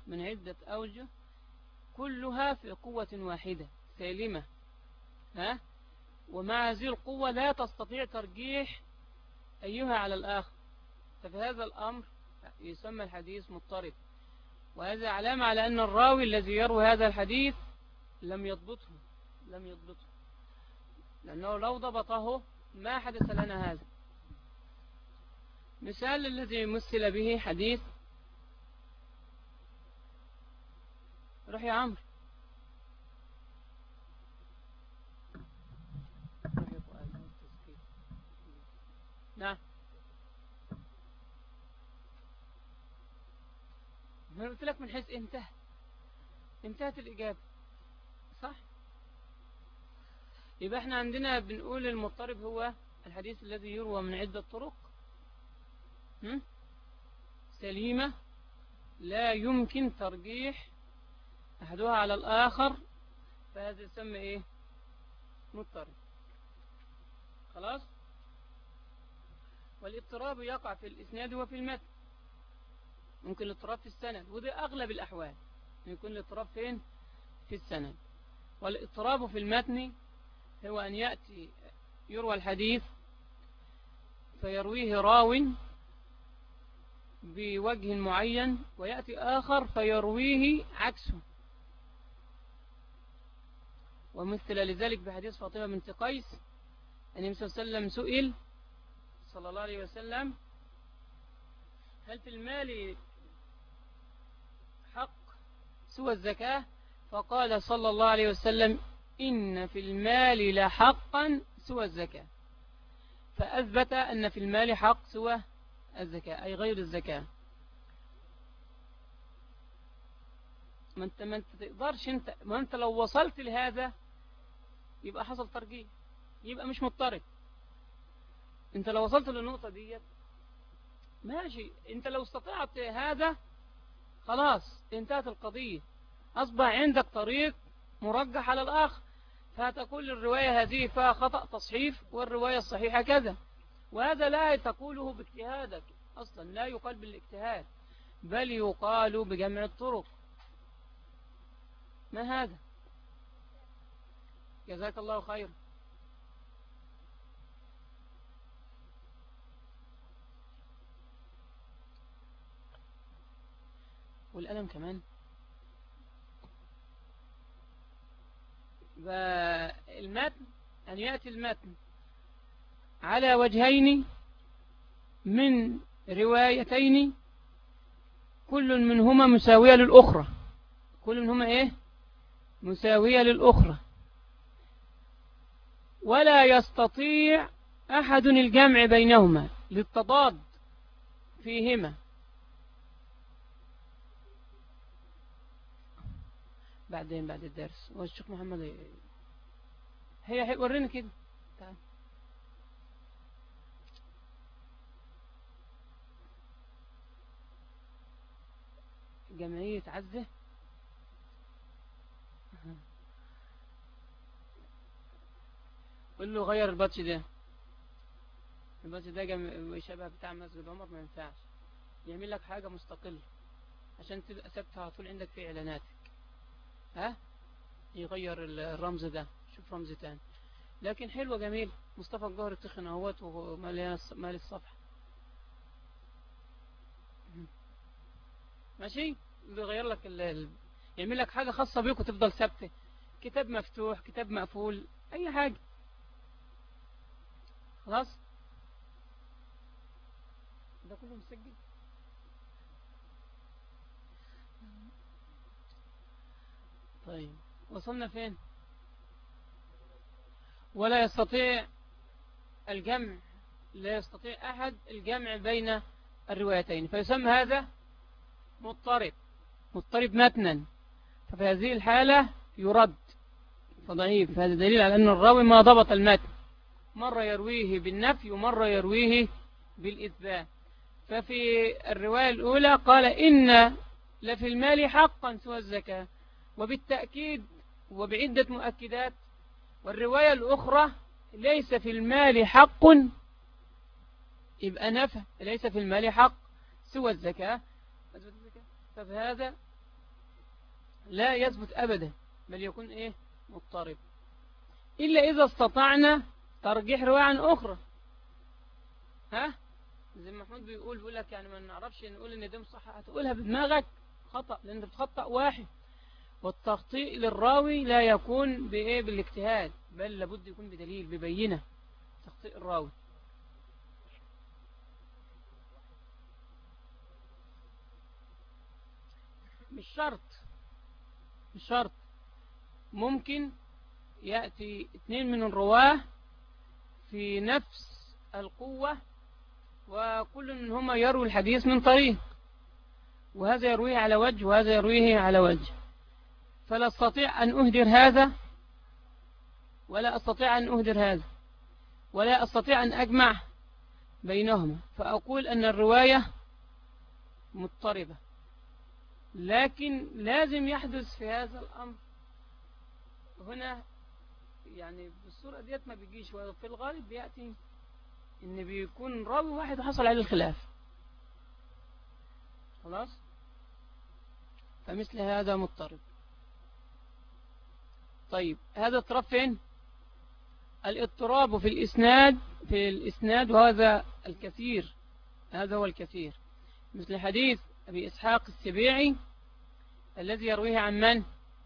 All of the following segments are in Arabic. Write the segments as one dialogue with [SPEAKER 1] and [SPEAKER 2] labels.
[SPEAKER 1] من عدة أوجه كلها في قوة واحدة سالمة، ومع هذه القوة لا تستطيع ترجيح أيها على الآخر، ففي هذا الأمر يسمى الحديث مضطرب. وهذا علامة على أن الراوي الذي يروي هذا الحديث لم يضبطه، لأنه لو ضبطه ما حدث لنا هذا. مثال الذي يمثل به حديث، روح يا عمرو، نعم، أنا قلت لك من حيث انتهت الإجابة صح. يبقى احنا عندنا بنقول المضطرب هو الحديث الذي يروى من عدة طرق سليمة لا يمكن ترجيح أحدها على الآخر، فهذا يسمى ايه؟ مضطرب. خلاص. والاضطراب يقع في الإسناد وفي المتن، ممكن الاضطراب في السند، وده أغلب الأحوال يكون الاضطراب فين؟ في السند. والاضطراب في المتن هو أن يأتي يروى الحديث فيرويه راو بوجه معين، ويأتي آخر فيرويه عكسه. ومثل لذلك بحديث فاطمة بنت قيس أن النبي صلى الله عليه وسلم سئل صلى الله عليه وسلم هل في المال حق سوى الزكاة؟ فقال صلى الله عليه وسلم إن في المال لحقا سوى الزكاة، فأثبت أن في المال حق سوى الزكاة أي غير الزكاة. ما انت تقدرش، ما انت لو وصلت لهذا يبقى حصل ترجيح، يبقى مش مضطرب. انت لو وصلت للنقطة ديت ماشي، انت لو استطعت هذا خلاص انتهت القضية، أصبح عندك طريق مرجح على الآخر، فتقول الرواية هذه فيها خطأ تصحيف والرواية الصحيحة كذا، وهذا لا تقوله باجتهادك أصلا، لا يقال بالاجتهاد بل يقال بجمع الطرق. ما هذا؟ جزاك الله خير. والقلم كمان. والمتن أن يأتي المتن على وجهين من روايتين كل منهما مساوية للأخرى، كل منهما إيه؟ مساوية للأخرى، ولا يستطيع أحد الجمع بينهما للتضاد فيهما. بعدين بعد الدرس والشيخ محمد هي ورينا كده. تعال جمعية عزة قل له غير الباتش ده، الباتش ده شبه بتاع مسجد عمر، ما ينفعش، يعمل لك حاجة مستقلة عشان تبقى ثابتة على طول عندك في إعلاناتك. يغير الرمز ده، شوف رمز تاني، لكن حلوة جميل. مصطفى الجوهر التخن اهوت ومالي الصفحة ماشي، بيغير لك يعمل لك حاجة خاصة بيك وتفضل ثابتة، كتاب مفتوح كتاب مقفول اي حاجة. خلاص ده كله مسجل. طيب وصلنا فين؟ ولا يستطيع الجمع، لا يستطيع أحد الجمع بين الروايتين، فيسمى هذا مضطرب متنا، ففي هذه الحالة يرد فضعيف. هذا دليل على أن الراوي ما ضبط المتن، مرة يرويه بالنفي ومرة يرويه بالإثبات. ففي الرواية الأولى قال إن لفي المال حقا سوى الزكاة، وبالتأكيد وبعدة مؤكدات. والرواية الأخرى ليس في المال حق، يبقى نفى ليس في المال حق سوى الزكاة، ففي هذا لا يثبت أبدا، بل يكون إيه؟ مضطرب، إلا إذا استطعنا ترجيح رواية عن أخرى. ها زي محمود بيقول لك يعني ما نعرفش نقول إن ده صح، هتقولها بدماغك خطأ، لأن بتخطأ واحد. والتخطيء للراوي لا يكون بإيه؟ بالاجتهاد، بل لابد يكون بدليل ببينة. تخطيء الراوي مش شرط، مش شرط. ممكن يأتي اثنين من الرواه في نفس القوة، وكل منهما يروي الحديث من طريق، وهذا يرويه على وجه وهذا يرويه على وجه، فلا أستطيع أن أهدر هذا ولا أستطيع أن أهدر هذا، ولا أستطيع أن أجمع بينهما، فأقول أن الرواية مضطربة. لكن لازم يحدث في هذا الأمر هنا، يعني بالصورة ديت ما بيجيش، وفي الغالب بيأتي إن بيكون راوي واحد وحصل عليه الخلاف. خلاص، فمثل هذا مضطرب. طيب هذا اضطراب فين؟ الاضطراب في الإسناد، في الإسناد، وهذا الكثير، هذا هو الكثير، مثل حديث أبي إسحاق السبيعي الذي يرويه عن من؟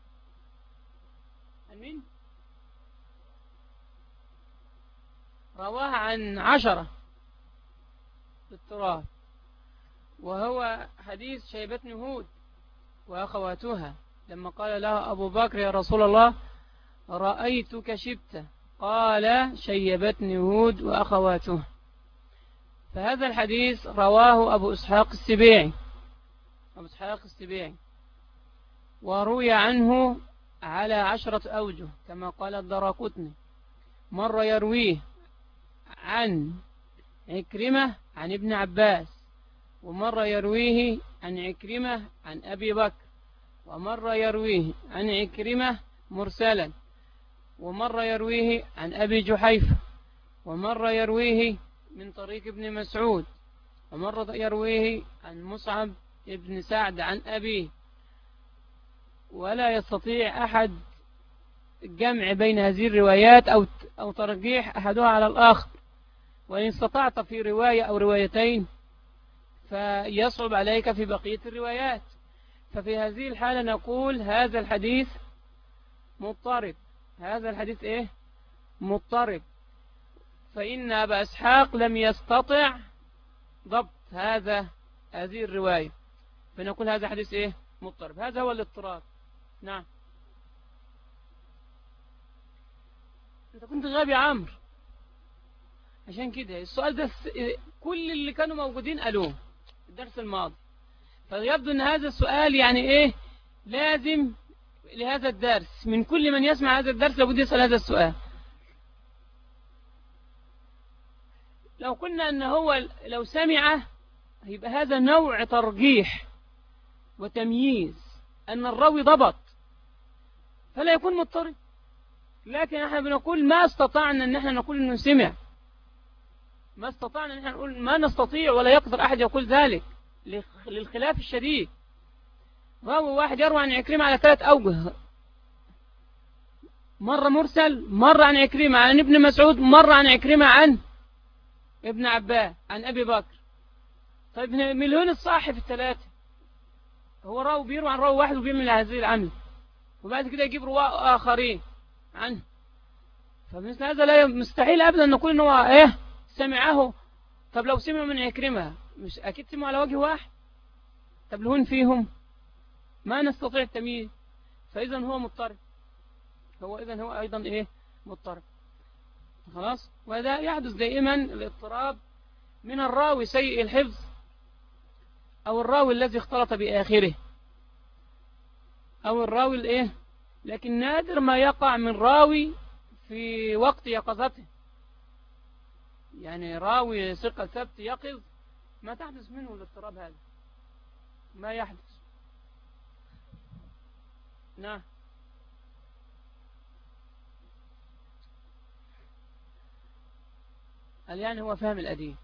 [SPEAKER 1] عن مين؟ رواه عن 10 اضطراب، وهو حديث شيبة بن هود وأخواتها، لما قال له أبو بكر يا رسول الله رأيتك شبت، قال شيبتني هود وأخواتها. فهذا الحديث رواه أبو إسحاق السبيعي، أبو إسحاق السبيعي، وروي عنه على 10 أوجه كما قال الدراقطني. مرة يرويه عن عكرمة عن ابن عباس، ومرة يرويه عن عكرمة عن أبي بكر، ومرة يرويه عن عكرمة مرسلا، ومرة يرويه عن أبي جحيفة، ومرة يرويه من طريق ابن مسعود، ومرة يرويه عن مصعب ابن سعد عن أبيه. ولا يستطيع أحد الجمع بين هذه الروايات أو ترجيح أحدها على الآخر، وإن استطعت في رواية أو روايتين فيصعب عليك في بقية الروايات. ففي هذه الحالة نقول هذا الحديث مضطرب، هذا الحديث إيه؟ مضطرب، فإن أبا إسحاق لم يستطع ضبط هذه الرواية، فنقول هذا حديث إيه؟ مضطرب. هذا هو الاضطراب. نعم. أنت كنت غبي يا عمرو، عشان كده السؤال ده كل اللي كانوا موجودين قالوه الدرس الماضي، فيبدو أن هذا السؤال يعني إيه؟ لازم لهذا الدرس، من كل من يسمع هذا الدرس لابد يسأل هذا السؤال. لو قلنا أن هو لو سمع يبقى هذا نوع ترجيح وتمييز، أن الراوي ضبط فلا يكون مضطرب. لكن احنا بنقول ما استطعنا ان احنا نقول انه سمع، ما استطعنا ان احنا نقول، ما نستطيع ولا يقدر احد يقول ذلك للخلاف الشديد. راوي واحد يروي عن عكرمة على 3 أوجه، مرة مرسل، مرة عن عكرمة عن ابن مسعود، مرة عن عكرمة عن ابن عباس عن أبي بكر. طيب مليون الصح في 3، هو راوي بيروي عن راوي واحد وبيعمل هذه العمل، وبعد كده يجيب رواة آخرين عنه. فمثل هذا لا مستحيل أبدا نقول إنه إيه سمعه. طب لو سمعوا من عكرمة مش أكيد سمعوا على وجه واحد، طب لهون فيهم ما نستطيع التمييز، فإذا هو مضطرب، إذن هو أيضا إيه مضطرب. خلاص. وهذا يحدث دائما الاضطراب من الراوي سيء الحفظ أو الراوي الذي اختلط بآخره أو الراوي الإيه، لكن نادر ما يقع من راوي في وقت يقظته، يعني راوي ثقة ثبت يقظ ما تحدث منه الاضطراب هذا، ما يحدث. نعم. هل يعني هو فهم الأدين؟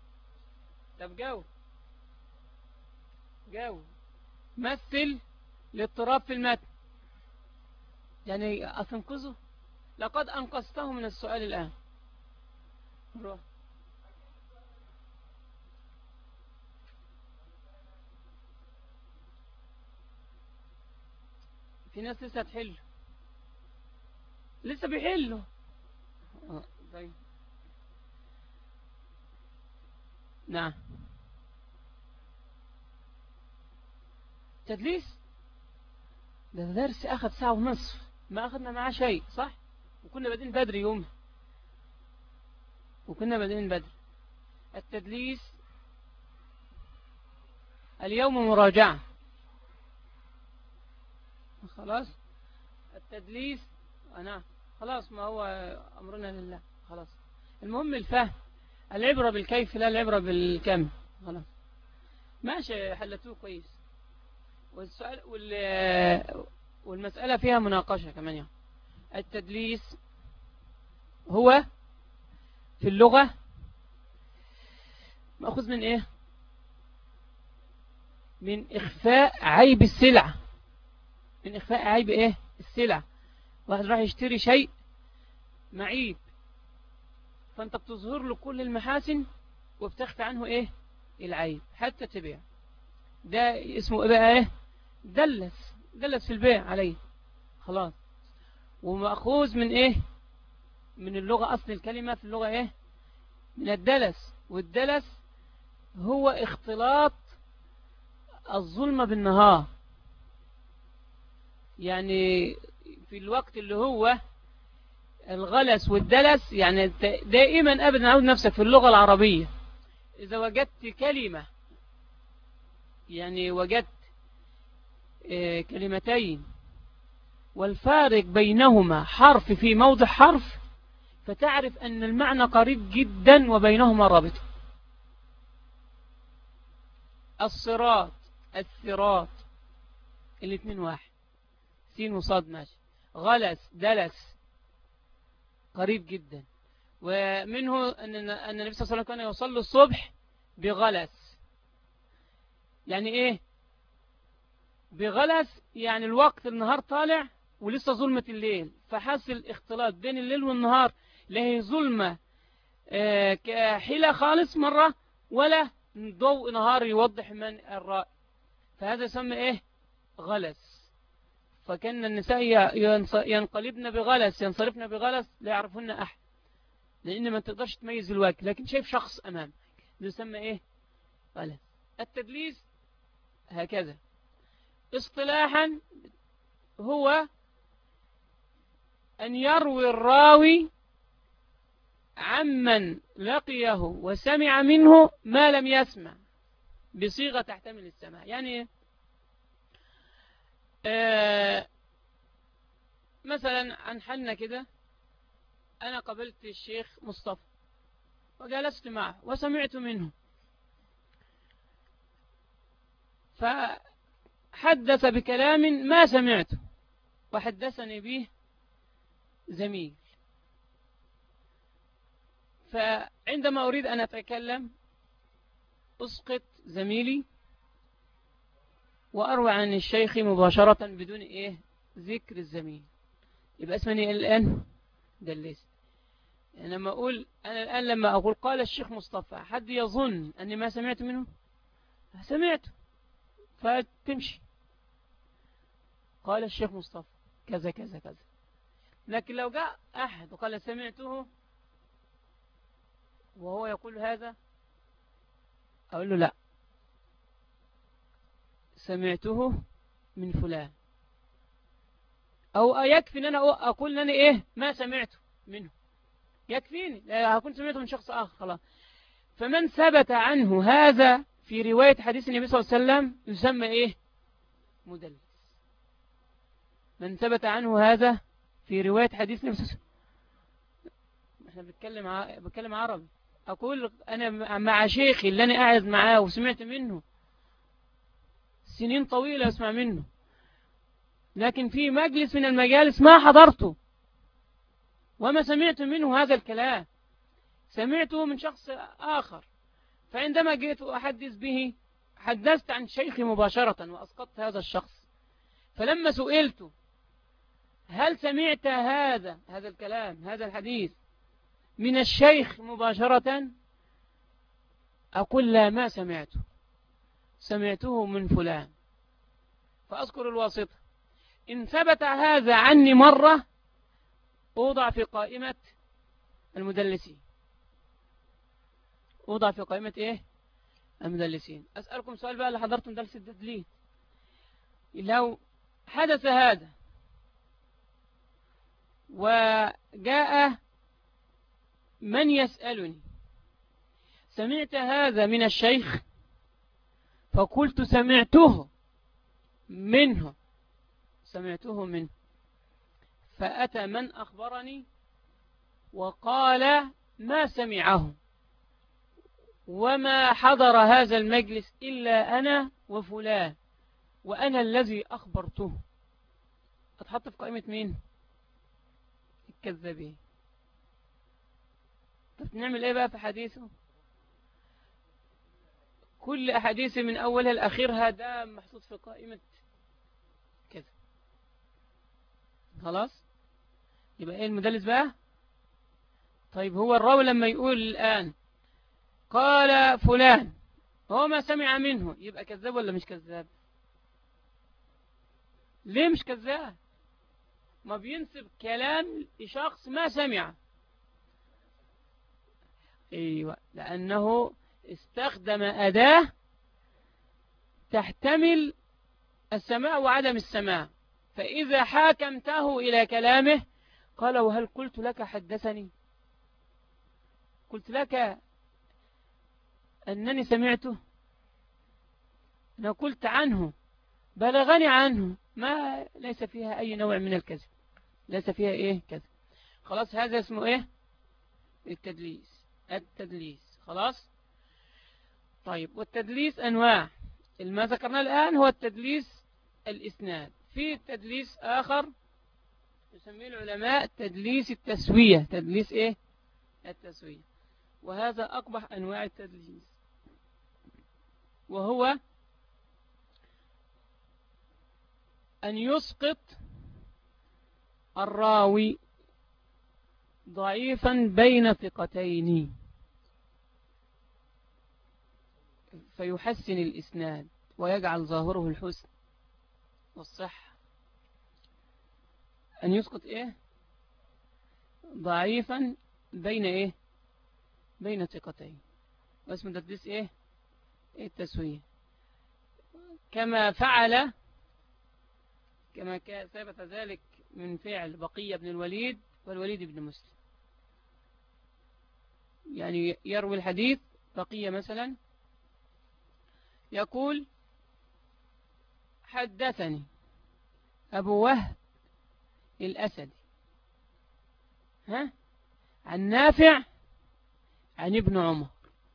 [SPEAKER 1] طب جاوب مثل الاضطراب في المتن، يعني أتنقذه؟ لقد أنقذته من السؤال الآن. روح. في ناس لسه تحل، لسه بيحلوا. طيب. نعم. تدليس ده درس أخذ ساعة ونصف، ما أخذنا معاه شيء، صح؟ وكنا بادئين بدري يوم، وكنا بادئين بدري. التدليس اليوم مراجعة، خلاص. التدليس أنا خلاص، ما هو أمرنا لله، خلاص. المهم الفهم، العبرة بالكيف لا العبرة بالكم، خلاص. ماشي، حلتوه كويس. والسؤال والمسألة فيها مناقشة كمان يعني. التدليس هو في اللغة مأخوذ من إيه؟ من إخفاء عيب السلعة، من إخفاء عيب إيه؟ السلعة. واحد راح يشتري شيء معيب، فأنت بتظهر له كل المحاسن وبتخفي عنه إيه؟ العيب حتى تبيع. ده اسمه إيه بقى؟ إيه؟ دلس في البيع عليه، خلاص. ومأخوذ من إيه؟ من اللغة، أصل الكلمة في اللغة إيه؟ من الدلس. والدلس هو اختلاط الظلمة بالنهار، يعني في الوقت اللي هو الغلس والدلس، يعني دائما أبدا عود نفسك في اللغة العربية إذا وجدت كلمة، يعني وجدت كلمتين والفارق بينهما حرف في موضع حرف، فتعرف أن المعنى قريب جدا وبينهما رابط. الصراط، الثراط، الاثنين واحد، سين وصاد، ماشي. غلس، دلس، قريب جدا. ومنه أن النبي صلى الله عليه وسلم كان يصلي الصبح بغلس. يعني إيه بغلس؟ يعني الوقت النهار طالع ولسه ظلمة الليل، فحصل اختلاط بين الليل والنهار، لا هي ظلمة كحيلة خالص مرة، ولا ضوء نهار يوضح من الرأي، فهذا يسمى إيه؟ غلس. فكان النساء ينقلبن بغلس، ينصرفن بغلس، لا يعرفون أحد، لأن ما تقدرش تميز الوجه، لكن شايف شخص أمامك، ده يسمى إيه؟ غلس. التدليس هكذا اصطلاحا هو أن يروي الراوي عمن لقيه وسمع منه ما لم يسمع بصيغة تحتمل السماع. يعني مثلا عن حنا كده، أنا قابلت الشيخ مصطفى وجلست معه وسمعت منه، فحدث بكلام ما سمعته وحدثني به زميل، فعندما أريد أن أتكلم أسقط زميلي وأروي عن الشيخ مباشرة بدون إيه؟ ذكر الزميل، يبقى اسمني الآن دلست. يعني لما أقول أنا الآن، لما أقول قال الشيخ مصطفى، حد يظن أني ما سمعت منه؟ سمعت، فتمشي قال الشيخ مصطفى كذا كذا كذا. لكن لو جاء أحد وقال سمعته وهو يقول هذا، أقول له لا، سمعته من فلان، أو يكفي أن أنا أقول أنني إيه ما سمعته منه، يكفيني، لا هكون سمعته من شخص آخر، خلاص. فمن ثبت عنه هذا في رواية حديث النبي صلى الله عليه وسلم يسمى إيه؟ مدلس. من ثبت عنه هذا في رواية حديث النبي صلى الله عليه وسلم، احنا بتكلم عربي، أقول أنا مع شيخي اللي أنا قاعد معاه وسمعت منه سنين طويلة أسمع منه، لكن في مجلس من المجالس ما حضرته وما سمعت منه هذا الكلام، سمعته من شخص آخر، فعندما جئت أحدث به حدثت عن شيخي مباشرة وأسقطت هذا الشخص، فلما سئلت هل سمعت هذا الكلام هذا الحديث من الشيخ مباشرة، أقول لا، ما سمعته من فلان، فأذكر الواسطة. إن ثبت هذا عني مرة أوضع في قائمة المدلسين، أوضع في قائمة إيه؟ المدلسين. أسألكم سؤال بقى اللي حضرتم درس التدليس، لو حدث هذا وجاء من يسألني سمعت هذا من الشيخ، فقلت سمعته منه، فأتى من أخبرني وقال ما سمعه وما حضر هذا المجلس إلا أنا وفلان وأنا الذي أخبرته، أتحط في قائمة مين؟ الكذابين. طب نعمل إيه بقى في حديثه؟ كل أحاديث من أولها لآخرها ده محطوط في قائمة كذا. خلاص، يبقى إيه المدلس بقى؟ طيب هو الراوي لما يقول الآن قال فلان هو ما سمع منه، يبقى كذاب ولا مش كذاب؟ ليه مش كذاب؟ ما بينسب كلام لشخص ما سمع. ايوه، لأنه استخدم أداة تحتمل السماع وعدم السماع، فإذا حاكمته إلى كلامه قال وهل قلت لك حدثني، قلت لك أنني سمعته، أنا قلت عنه، بلغني عنه، ما ليس فيها أي نوع من الكذب، ليس فيها إيه كذب. خلاص، هذا اسمه إيه؟ التدليس. خلاص. طيب، والتدليس أنواع، ما ذكرنا الآن هو التدليس الإسناد. في تدليس آخر يسميه العلماء تدليس التسوية. تدليس إيه؟ التسوية، وهذا أقبح أنواع التدليس، وهو أن يسقط الراوي ضعيفا بين ثقتين فيحسن الإسناد ويجعل ظاهره الحسن والصحة. أن يسقط إيه؟ ضعيفا بين إيه؟ بين ثقتين، واسمه تدليس إيه؟ التسوية، كما ثبت ذلك من فعل بقية بن الوليد والوليد بن مسلم. يعني يروي الحديث بقية مثلا يقول حدثني أبو وهب الأسدي عن نافع عن ابن عمر.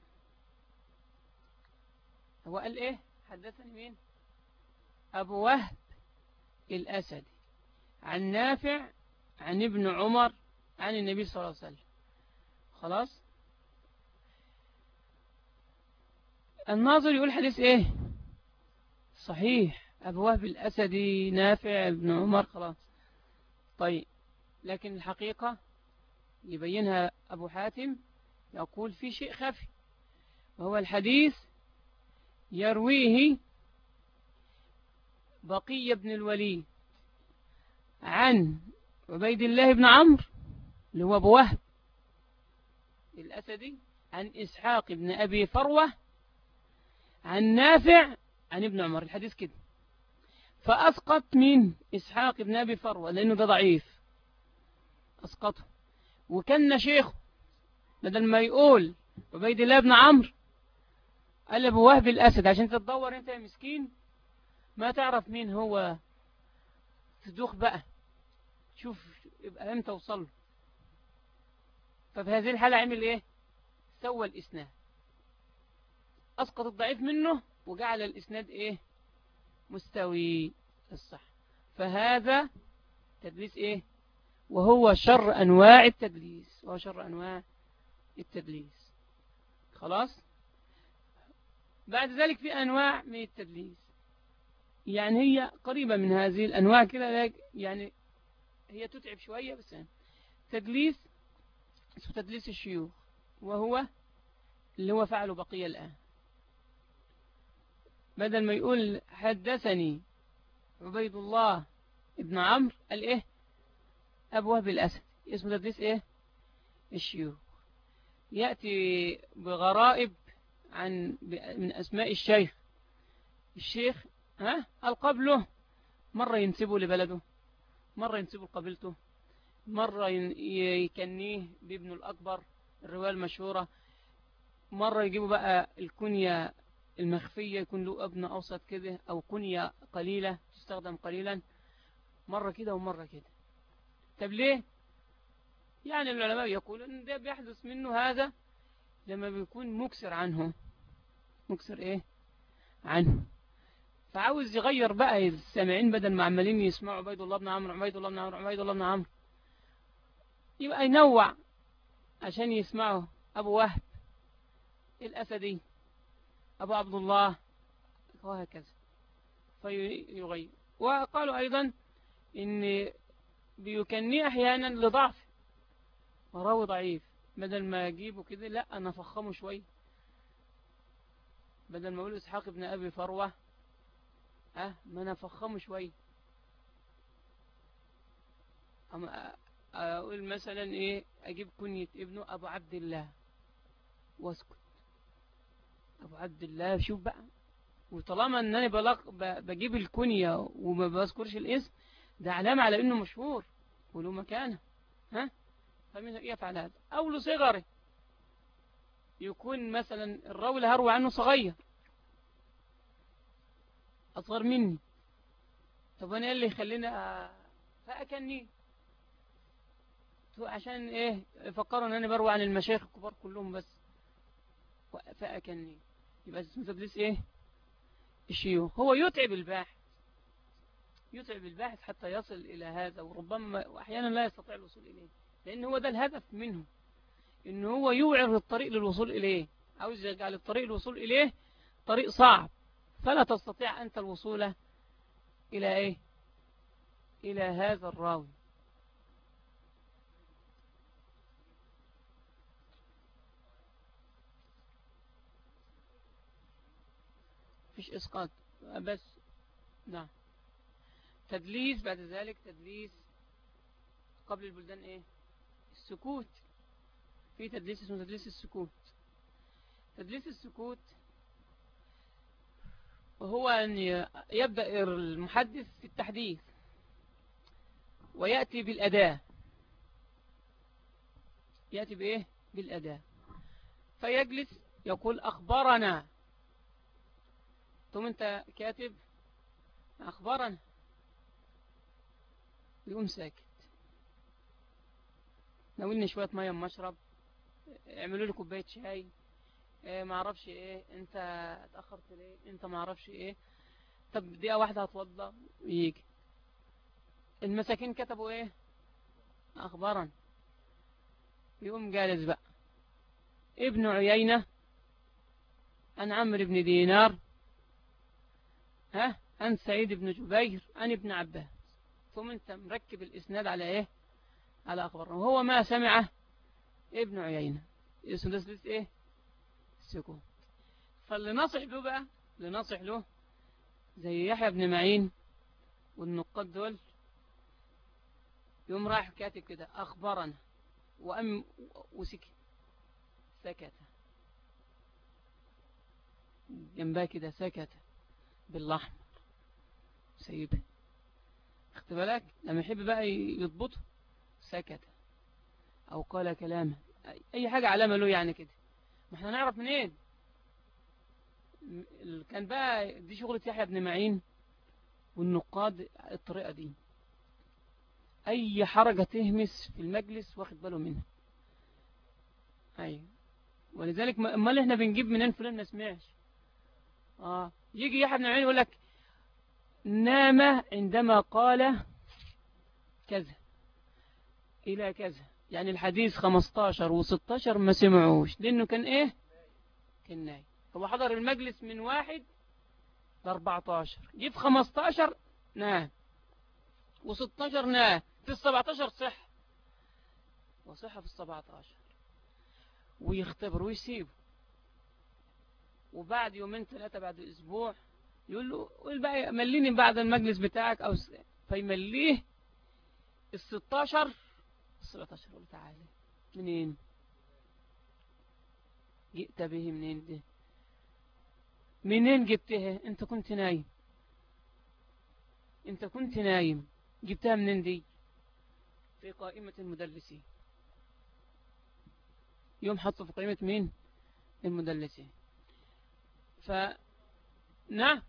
[SPEAKER 1] هو قال إيه؟ حدثني مين؟ أبو وهب الأسدي عن نافع عن ابن عمر عن النبي صلى الله عليه وسلم. خلاص، الناظر يقول حديث إيه؟ صحيح، أبو وهب الأسدي نافع ابن عمر. خلاص. طيب، لكن الحقيقة يبينها أبو حاتم، يقول في شيء خفي، وهو الحديث يرويه بقية بن الوليد عن عبيد الله بن عمرو اللي هو أبو وهب الأسدي عن إسحاق بن أبي فروة عن نافع عن ابن عمر. الحديث كده، فأسقط من إسحاق بن أبي فروة لأنه ده ضعيف، أسقطه، وكان شيخه بدل ما يقول عبيد الله بن عمرو قال أبو وهب الأسد، عشان تدور أنت يا مسكين ما تعرف مين هو، تدوخ بقى شوف يبقى أنت وصل. ففي هذه الحالة عمل إيه؟ سوى الإسناد، أسقط الضعيف منه وجعل الإسناد إيه؟ مستوي الصح. فهذا تدليس إيه؟ وهو شر أنواع التدليس. خلاص. بعد ذلك في أنواع من التدليس، يعني هي قريبة من هذه الأنواع كده، يعني هي تتعب شوية بس يعني. تدليس اسمه تدليس الشيوخ، وهو اللي هو فعله بقية الآن. بدل ما يقول حدثني عبيد الله ابن عمرو قال إيه أبو وهب الأسد، اسمه تدليس إيه الشيوخ. يأتي بغرائب من أسماء الشيخ ألقاب له، مرة ينسبه لبلده، مرة ينسبه لقبيلته، مرة يكنيه بابنه الأكبر، الرواية المشهورة. مرة يجيبوا بقى الكنية المخفية، يكون له ابن أوسط كده، أو كنية قليلة تستخدم قليلا، مرة كده ومرة كده. طب ليه؟ يعني العلماء يقولون إن ده بيحدث منه هذا لما بيكون مكسر عنه، مكسر إيه عنه، فعاوز يغير بقى السامعين، بدل ما عمالين يسمعوا عبيد الله بن عمرو عبيد الله بن عمرو عبيد الله بن عمرو، يبقى ينوع عشان يسمعوا أبو وهب الأسدي، أبو عبد الله، وهكذا فيغير. وقالوا أيضا إن بيكني أحيانا لضعف، وراوي ضعيف، بدل ما يجيبه كده لا أنا فخمه شوي، بدل ما أقول إسحاق ابن أبي فروة ما أنا فخمه شوي. أقول مثلا إيه، أجيب كنية ابنه أبو عبد الله واسكت، أبو عبد الله. شوف بقى، وطالما أن أنا بجيب الكنية وما بذكرش الاسم، ده علامة على أنه مشهور وله مكانه. فمن يفعل هذا؟ أو لصغره، يكون مثلا الراوي اللي هروي عنه صغير، أصغر مني، طب أنا اللي يخلينا فأكني عشان إيه فكروا أن أنا بروي عن المشايخ الكبار كلهم بس، فأكني، يبقى اسمه تدليس إيه الشيوخ. هو يتعب الباحث حتى يصل إلى هذا، وربما وأحيانا لا يستطيع الوصول إليه، لأن هو ده الهدف منه، إن هو يوعر الطريق للوصول إليه، عاوز يجعل الطريق للوصول إليه طريق صعب، فلا تستطيع أنت الوصول إلى إيه إلى هذا الراوي. فيش إسقاط بس. نعم. تدليس بعد ذلك، تدليس قبل البلدان إيه السكوت. في تدليس اسمه تدليس السكوت. تدليس السكوت وهو أن يبدأ المحدث في التحديث ويأتي بالأداة، يأتي بإيه بالأداة، فيجلس يقول أخبرنا، ثم أنت كاتب أخبرنا، يقوم ساكت، ناولني شوية مية مشرب، اعملوا لي كوباية شاي، ما اعرفش ايه، انت اتأخرت ليه، انت ما اعرفش ايه، طب دقيقة واحدة هتوضى ويجي. المساكين كتبوا ايه اخبارا، يقوم جالس بقى ابن عيينة عن عمرو بن دينار عن سعيد بن جبير عن ابن عباس، ثم انت مركب الاسناد على ايه على اخبارنا، وهو ما سمعه ابن عيينة، اسمه ده ايه السكوت. فاللي نصح له بقى، اللي نصح له زي يحيى بن معين والنقاد دول، يوم راح كاتب كده أخبرنا وسكت، سكت جنبها كده، سكت باللحم سيبه، اخت بالك لما يحب بقى يضبطه، سكت أو قال كلامه، أي حاجة علامة له يعني كده، ما احنا نعرف منين. كان بقى دي شغلة يحيى بن معين والنقاد، الطريقة دي أي حركة تهمس في المجلس واخد باله منها. أيوة، ولذلك امال احنا بنجيب منين فلان ما سمعش. يجي يحيى بن معين يقول لك نام عندما قال كذا إلى كذا، يعني الحديث 15 و16 ما سمعوش، لأنه كان إيه كان نايم. هو حضر المجلس من واحد ده 14. جه في 15 نعم، و16 نعم، في 17 صح، وصح في 17. ويختبر ويسيبه، وبعد يومين ثلاثة بعد أسبوع يقول له والباقي مليني بعد المجلس بتاعك فيمليه 16 17. يقول تعالى منين جئت به؟ منين ده؟ منين جبتها؟ انت كنت نايم، انت كنت نايم، جبتها منين دي؟ في قائمة المدلسين. يوم حطه في قائمة مين؟ المدلسين. نعم.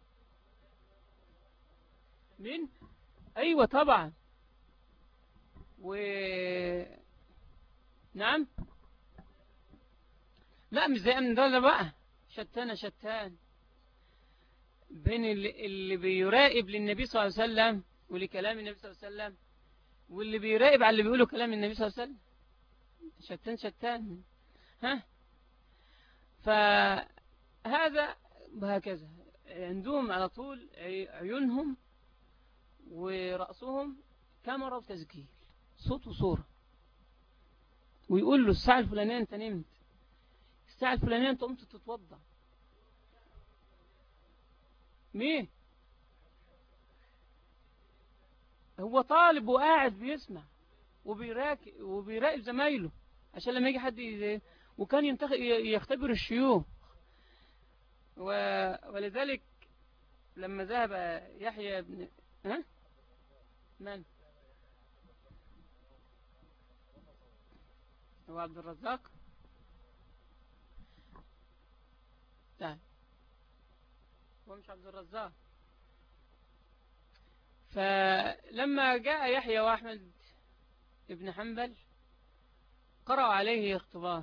[SPEAKER 1] مين؟ ايوه طبعا. و نعم. لا مش زي من دولة بقى، شتان بين اللي بيراقب للنبي صلى الله عليه وسلم ولكلام النبي صلى الله عليه وسلم، واللي بيراقب على اللي بيقوله كلام النبي صلى الله عليه وسلم. شتان. ها. فهذا وهكذا عندهم على طول عيونهم ورأسهم كاميرا وتسجيل صوت وصورة، ويقول له الساعة الفلانية انت نمت، الساعة الفلانية انت قمت تتوضى. مين؟ هو طالب وقاعد بيسمع وبيراقب زمايله عشان لما يجي حد وكان يختبر الشيوخ. ولذلك لما ذهب يحيى بن من هو عبد الرزاق. لا هو مش عبد الرزاق. فلما جاء يحيى وأحمد ابن حنبل قرأ عليه اختبار،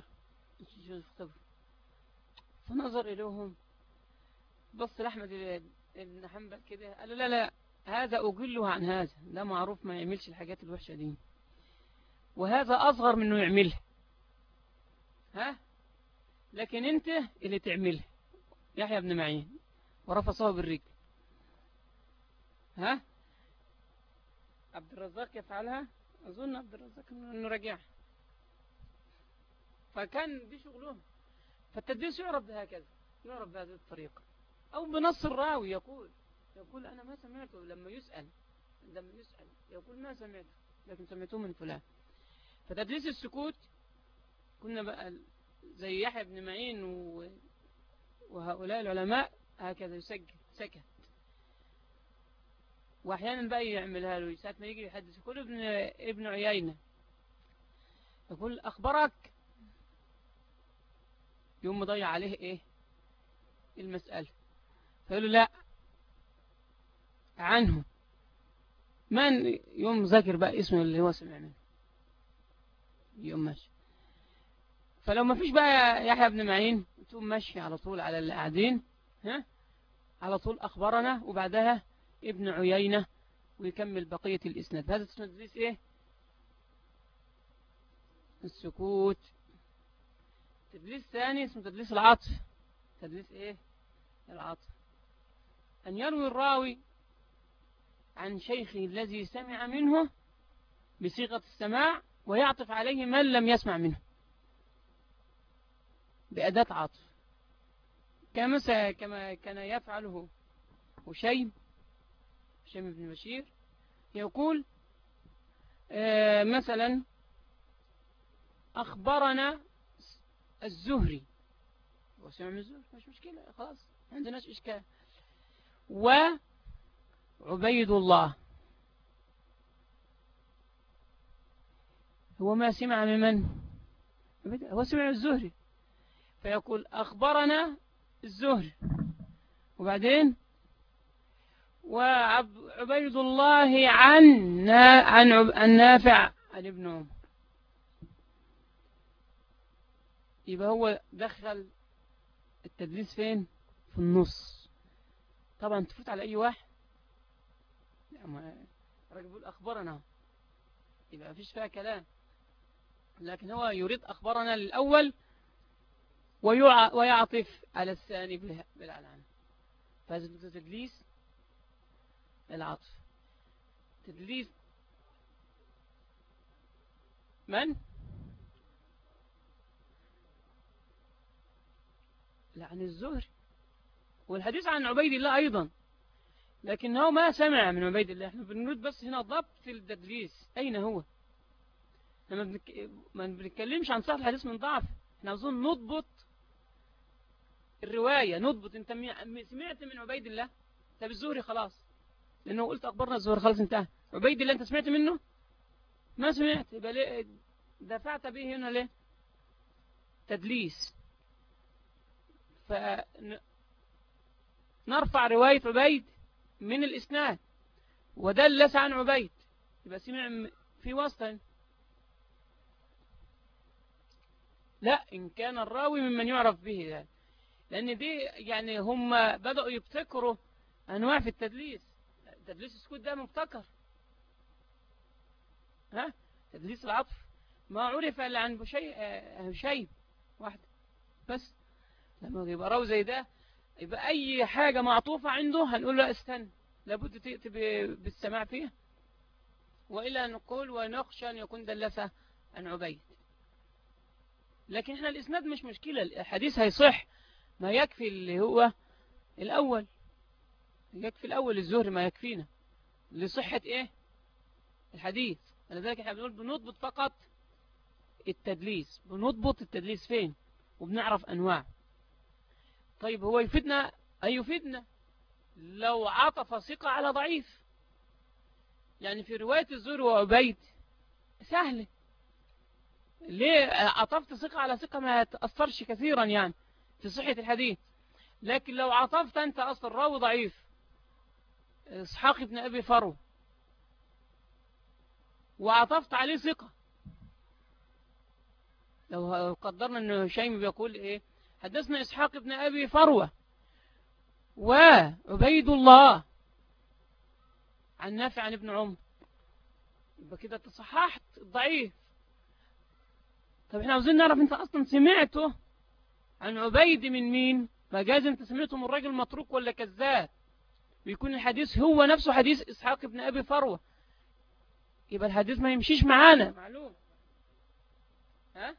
[SPEAKER 1] فنظر إليهم، بص لأحمد ابن حنبل كده قال له لا لا، هذا أجله عن هذا، ده معروف ما يعملش الحاجات الوحشة دي، وهذا أصغر منه يعملها، لكن أنت اللي تعملها. يحيى بن معين ورفصه بالرجل. عبد الرزاق يفعلها، أظن عبد الرزاق أنه رجع. فكان دي شغلهم. فالتدليس يعرف بهكذا، يعرف بهذه الطريقة، أو بنص الراوي يقول أنا ما سمعته. لما يسأل يقول ما سمعته، لكن سمعته من فلان. فتدليس السكوت كنا بقى زي يحيى بن معين وهؤلاء العلماء هكذا يسجل سكت. واحيانا بقى يعملها له ساعة ما يجي يحدث، يقول ابن عيينة يقول أخبرك، يوم مضيع عليه ايه المسألة، فيقول له لا عنه من، يوم ذاكر بقى اسمه اللي هو سمع منه، يوم ماشي. فلو ما فيش بقى يحيى بن معين تقوم ماشي على طول على اللي قاعدين، على طول أخبرنا وبعدها ابن عيينة، ويكمل بقية الإسناد. هذا اسمه تدليس ايه؟ السكوت. تدليس ثاني اسمه تدليس العطف. تدليس ايه؟ العطف. أن يروي الراوي عن شيخه الذي سمع منه بصيغة السماع، ويعطف عليه من لم يسمع منه بأداة عطف، كما كان يفعله هشيم بن بشير. يقول مثلا أخبرنا الزهري، وسمع من الزهري مش مشكلة، خلاص عندناش إشكال. وعبيد الله هو ما سمع من هو سمع الزهري، فيقول أخبرنا الزهري، وبعدين وعبيد الله عن نافع عن ابن عمر. يبقى هو دخل التدليس فين؟ في النص. طبعا تفوت على أي واحد، الراجل بيقول أخبرنا يبقى مفيش فيها كلام، لكن هو يريد أخبرنا للأول ويعطف على الثاني بالعلامة. فهذا تدليس العطف. تدليس من؟ لا، عن الزهري، والحديث عن عبيد الله أيضا، لكنه ما سمع من عبيد الله. احنا بنريد بس هنا ضبط التدليس أين هو. ما بنتكلمش عن صحة الحديث من ضعف، احنا عاوزين نضبط الرواية، نضبط. انت سمعت من عبيد الله؟ طب الزهري خلاص، لأنه قلت أخبرنا الزهري خلاص انتهى. عبيد الله انت سمعت منه؟ ما سمعت، يبقى ليه دفعت به هنا؟ ليه تدليس؟ فنرفع رواية عبيد من الإسناد، ودلس عن عبيد، يبقى سمع في واسطة. لا، إن كان الراوي ممن يعرف به يعني. لأن دي يعني هم بدأوا يبتكروا أنواع في التدليس. تدليس السكوت ده مبتكر، ها، تدليس العطف ما عرف إلا عن هشيم واحد بس. لما يبقى راوي زي ده، يبقى أي حاجة معطوفة عنده هنقول له استنى، لابد تأتي بالسماع فيه، وإلا نقول ونخشى أن يكون دلس عن عبيد. لكن احنا الإسناد مش مشكلة، الحديث هيصح، ما يكفي اللي هو الأول، يكفي الأول الزهري ما يكفينا لصحة إيه الحديث. لذلك احنا بنقول بنضبط فقط التدليس، بنضبط التدليس فين، وبنعرف أنواع. طيب هو يفيدنا؟ أي يفيدنا لو عطف ثقة على ضعيف. يعني في رواية الزهري وعبيد سهل، ليه عطفت ثقة على ثقة ما تأثرش كثيرا يعني في صحة الحديث. لكن لو عطفت أنت أصلا راوي ضعيف، إسحاق بن أبي فرو، وعطفت عليه ثقة، لو قدرنا أنه هشيم بيقول إيه حدثنا إسحاق بن أبي فروة وعبيد الله عن نافع عن ابن عمر، يبقى كده تصححت الضعيف. طب احنا عاوزين نعرف انت اصلا سمعته عن عبيد من مين؟ فجاز انت سمعته من راجل متروك ولا كذاب، بيكون الحديث هو نفسه حديث إسحاق بن أبي فروة، يبقى الحديث ما يمشيش معانا. معلوم؟ ها،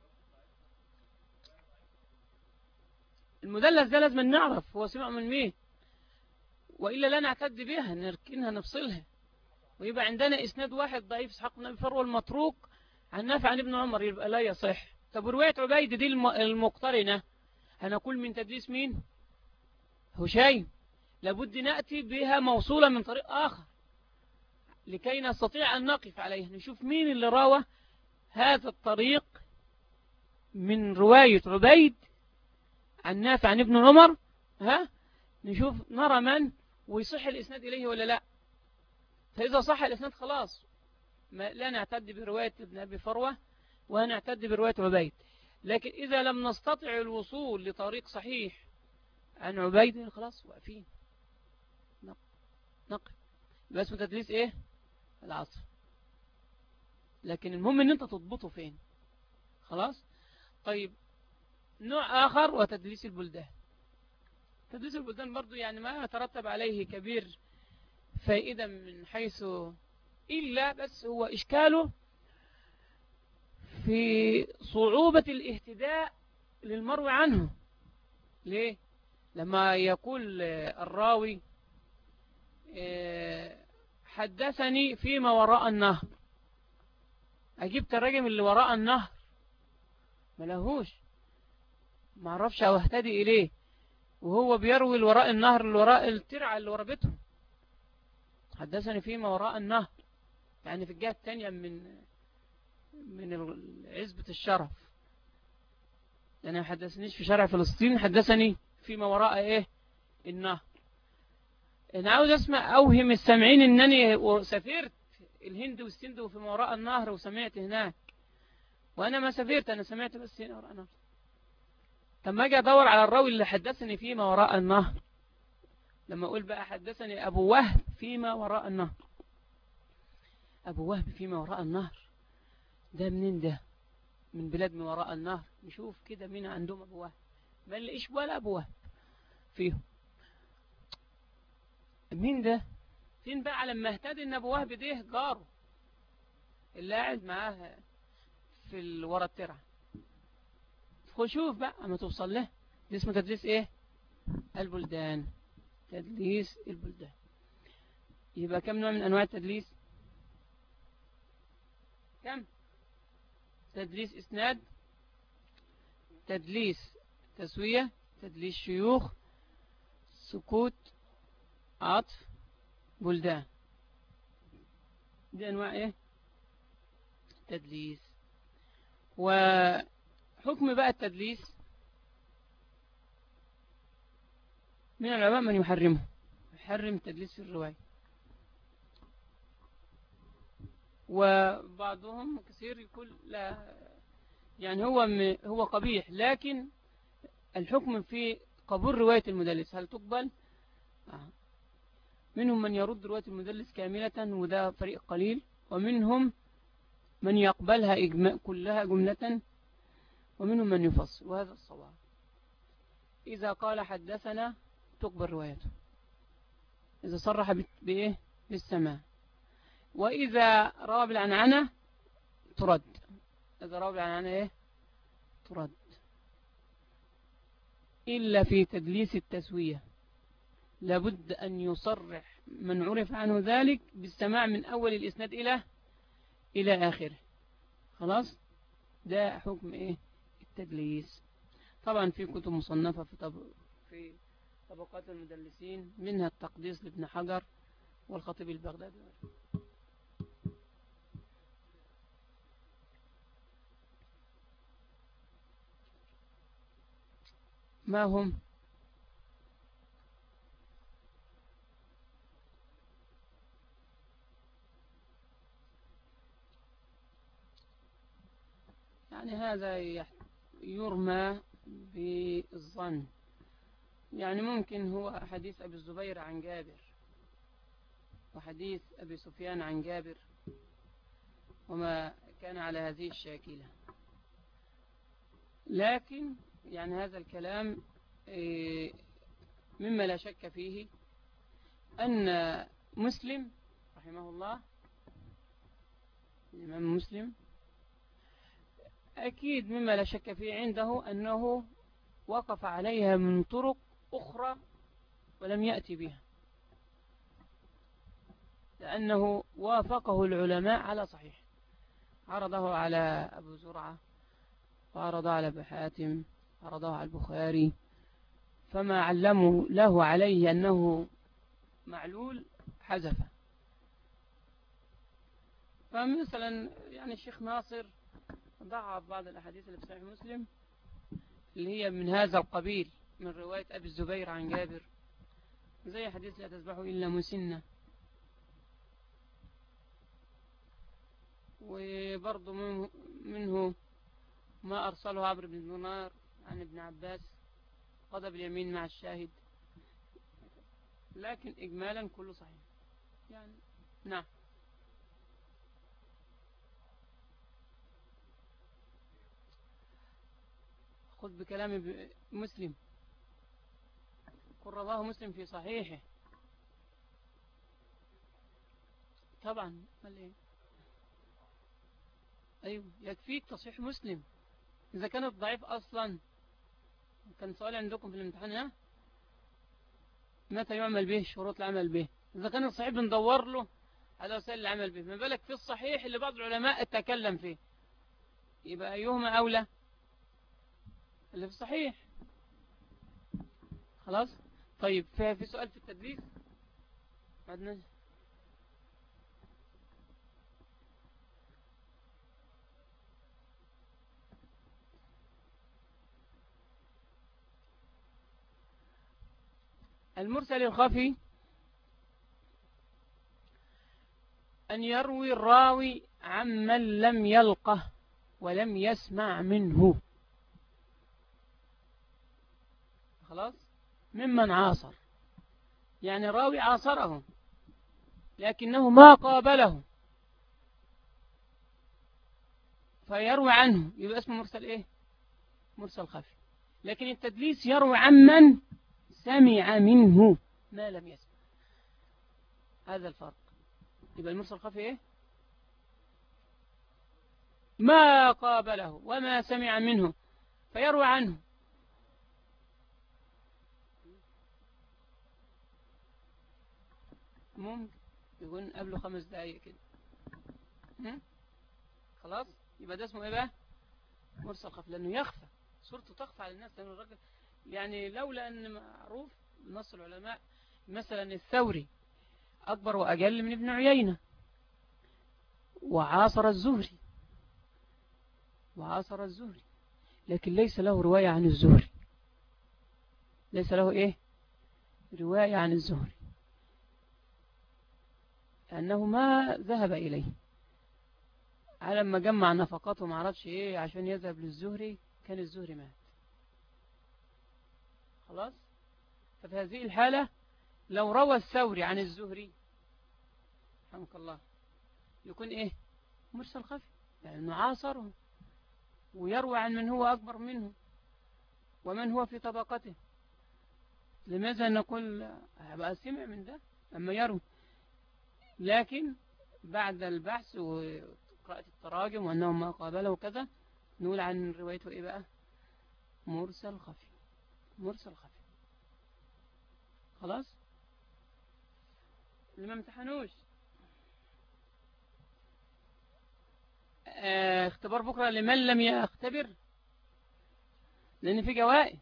[SPEAKER 1] المدلس ده لازم نعرف هو سمع من مين، وإلا لا نعتد بها، نركنها نفصلها، ويبقى عندنا إسناد واحد ضعيف إسحاق بن أبي فروة المتروك عن نافع عن ابن عمر، يبقى لا يصح. طب رواية عبيد دي المقترنة هنقول من تدليس مين؟ هشيم. لابد نأتي بها موصولة من طريق آخر لكي نستطيع أن نقف عليه، نشوف مين اللي راوى هذا الطريق من رواية عبيد عن نافع عن ابن عمر، ها، نشوف نرى من ويصح الإسناد إليه ولا لا. فإذا صح الإسناد خلاص لا نعتد برواية ابن أبي فروة ونعتد برواية عبيد. لكن إذا لم نستطع الوصول لطريق صحيح عن عبيد خلاص واقفين نقف، يبقى اسمه تدليس إيه العصر. لكن المهم ان انت تضبطه فين. خلاص. طيب نوع آخر وتدليس البلدان. تدليس البلدان برضو يعني ما يترتب عليه كبير فائدة من حيث، إلا بس هو إشكاله في صعوبة الاهتداء للمروي عنه. ليه؟ لما يقول الراوي حدثني فيما وراء النهر، أجيب ترجم اللي وراء النهر ملهوش، ما اعرفش او اهتدي اليه، وهو بيروي الوراء النهر اللي وراء الترعة اللي وربته. حدثني فيما وراء النهر يعني في الجهة الثانية من عزبة الشرف، يعني ما حدثنيش في شارع فلسطين، حدثني فيما وراء ايه النهر. انا عاوز اسمع اوهم السامعين انني سافرت الهند والسند وفيما وراء النهر وسمعت هناك، وانا ما سافرت، انا سمعت بس هنا وراء النهر. طب ما اجي ادور على الراوي اللي حدثني فيما وراء النهر، لما اقول بقى حدثني ابو وهب فيما وراء النهر، ابو وهب فيما وراء النهر ده منين؟ ده من بلاد ما وراء النهر. نشوف كده مين عندهم ابو وهب، ما نلاقيش ولا ابو وهب فيهم. مين ده؟ فين بقى لما اهتدى ان ابو وهب ده جاره اللي قاعد معاه في ورا الترعه. شوف بقى اما توصل له. دي اسمه تدليس ايه؟ البلدان. تدليس البلدان. يبقى كم نوع من انواع التدليس؟ كم؟ تدليس اسناد، تدليس تسوية، تدليس شيوخ، سكوت، عطف، بلدان. دي انواع ايه؟ تدليس. وحكم بقى التدليس من العلماء من يحرمه، يحرم التدليس في الرواية، وبعضهم كثير يقول لا، يعني هو قبيح، لكن الحكم في قبول رواية المدلس هل تقبل؟ منهم من يرد رواية المدلس كاملة وده فريق قليل، ومنهم من يقبلها كلها جملة، ومنهم من يفصل، وهذا الصواب. إذا قال حدثنا تقبل روايته، إذا صرح بإيه؟ بالسماع. وإذا روى بالعنعنة ترد. إذا روى بالعنعنة إيه؟ ترد. إلا في تدليس التسوية لابد أن يصرح من عرف عنه ذلك بالسماع من أول الإسناد إلى آخره. خلاص؟ ده حكم إيه؟ التدليس. طبعا في كتب مصنفة في طبقات المدلسين، منها التقديس لابن حجر والخطيب البغدادي. ما هم؟ يعني هذا يرمى بالظن، يعني ممكن هو حديث أبي الزبير عن جابر، وحديث أبي سفيان عن جابر، وما كان على هذه الشاكلة. لكن يعني هذا الكلام مما لا شك فيه أن مسلم رحمه الله، الإمام مسلم، أكيد مما لا شك فيه عنده أنه وقف عليها من طرق أخرى ولم يأتي بها، لأنه وافقه العلماء على صحيح، عرضه على أبو زرعة، وعرضه على أبي حاتم، عرضه على البخاري، فما علموا له عليه أنه معلول حذفه. فمثلا يعني الشيخ ناصر ضعف بعض الأحاديث اللي في صحيح مسلم اللي هي من هذا القبيل، من رواية أبي الزبير عن جابر، زي حديث لا تذبحوا إلا مسنة. وبرضه منه ما أرسله عمرو بن دينار عن ابن عباس قضى باليمين مع الشاهد، لكن إجمالا كله صحيح يعني. نعم. خذ بكلام مسلم، قل رواه مسلم في صحيحه. طبعا إيه؟ أيوه يكفيك تصحيح مسلم. إذا كانت ضعيف أصلا، كان سؤال عندكم في الامتحان، ها متى يعمل به، شروط العمل به. إذا كان الصحيح بندور له على وسائل العمل به، ما بالك في الصحيح اللي بعض العلماء اتكلم فيه، يبقى أيهما أولى؟ اللي في الصحيح. خلاص. طيب في سؤال في التدليس بعدنا. المرسل الخفي أن يروي الراوي عمن لم يلقه ولم يسمع منه. خلاص. ممن عاصر، يعني راوي عاصره لكنه ما قابله فيروي عنه، يبقى اسمه مرسل ايه؟ مرسل خفي. لكن التدليس يروي عمن سمع منه ما لم يسمع. هذا الفرق. يبقى المرسل الخفي إيه؟ ما قابله وما سمع منه فيروى عنه. ممكن يكون قبله 5 دقايق كده. خلاص، يبقى ده اسمه ايه بقى؟ مرسل خفي، لانه يخفى، صورته تخفى على الناس. لأنه الراجل يعني لولا ان معروف نص العلماء مثلا الثوري اكبر واجل من ابن عيينة، وعاصر الزهري، لكن ليس له رواية عن الزهري، ليس له ايه؟ رواية عن الزهري، لأنه ما ذهب إليه. على ما جمع نفقاته ما عرفش ايه عشان يذهب للزهري، كان الزهري مات. خلاص. ففي هذه الحالة لو روى الثوري عن الزهري رحمك الله يكون ايه؟ مرسل خفي، لأنه عاصره ويروى عن من هو أكبر منه ومن هو في طبقته. لماذا نقول هبقى سمع من ده لما يروي؟ لكن بعد البحث وقراءة التراجم وأنه ما قابله وكذا نقول عن روايته إيه بقى؟ مرسل خفي، مرسل خفي. خلاص. اللي ما امتحنوش اختبار بكرة لمن لم يختبر، لأن في جوائز.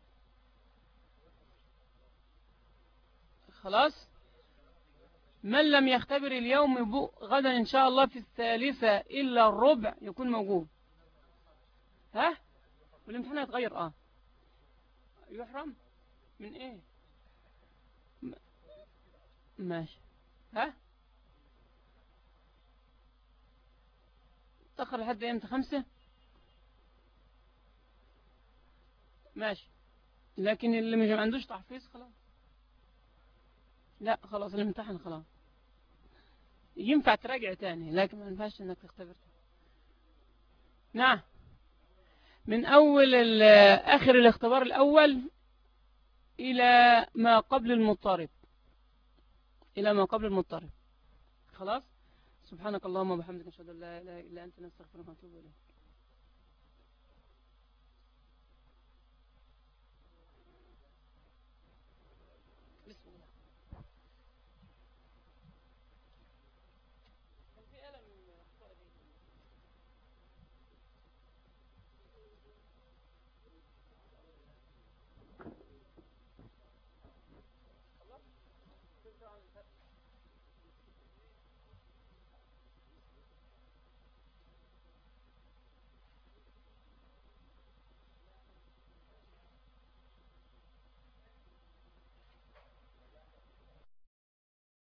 [SPEAKER 1] خلاص. من لم يختبر اليوم غدا إن شاء الله في 1:03 يكون موجود. ها؟ والامتحان هيتغير يحرم من ايه؟ ماشي. ها؟ تأخر لحد امتى؟ 5؟ ماشي. لكن اللي مش عندوش تحفيظ خلاص، لا خلاص الامتحان خلاص. ينفع تراجع تاني لكن ما ينفعش انك تختبر. نعم، من اول اخر الاختبار الاول الى ما قبل المضطرب، الى ما قبل المضطرب. خلاص. سبحانك اللهم وبحمدك نشهد ان لا اله الا انت نستغفرك ونتوب اليك.